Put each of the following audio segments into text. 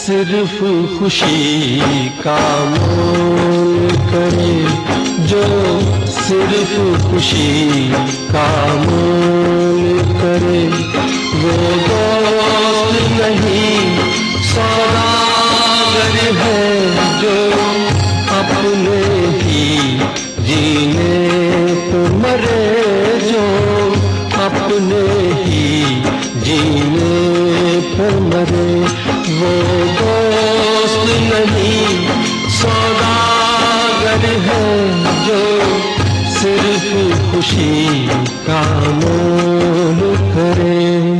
सिर्फ खुशी का मोल करे, जो सिर्फ खुशी का मोल करे, वो दोस्त नहीं सौदागर है, जो अपने ही जीने पे मरे, जो अपने ही जीने पे मरे, वो दोस्त नहीं सौदागर है, जो सिर्फ खुशी का मोल करे।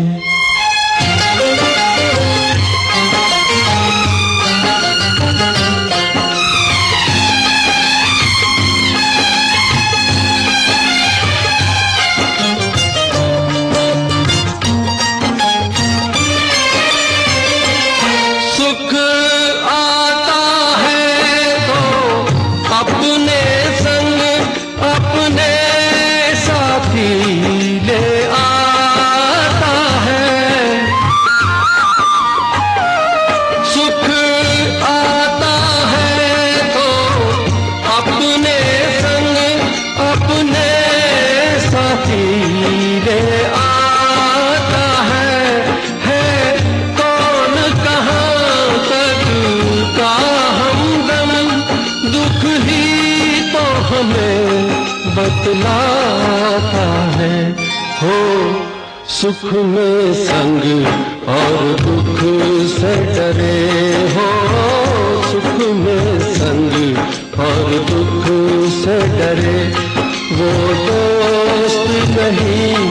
बतलाता है हो सुख में संग और दुख से डरे, हो सुख में संग और दुख से डरे, वो दोस्त नहीं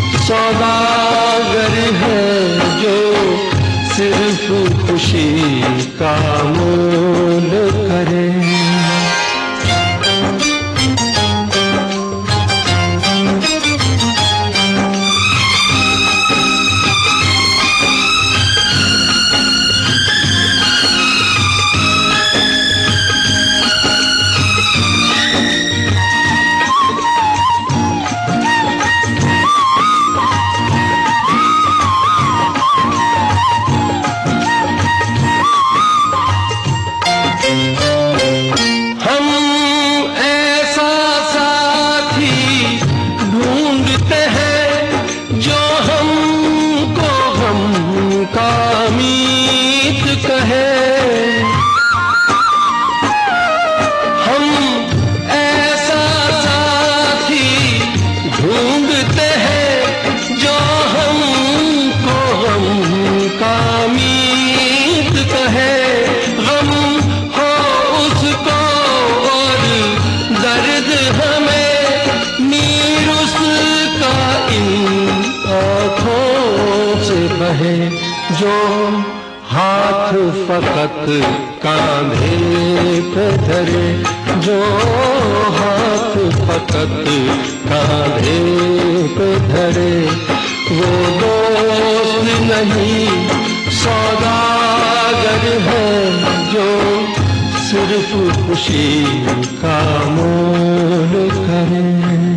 सौदागर है, जो सिर्फ खुशी का मोल करे। जो हाथ फकत कांधे पे धरे, जो हाथ फकत कांधे पे धरे, वो दोस्त नहीं सौदागर है, जो सिर्फ खुशी का मोल करे।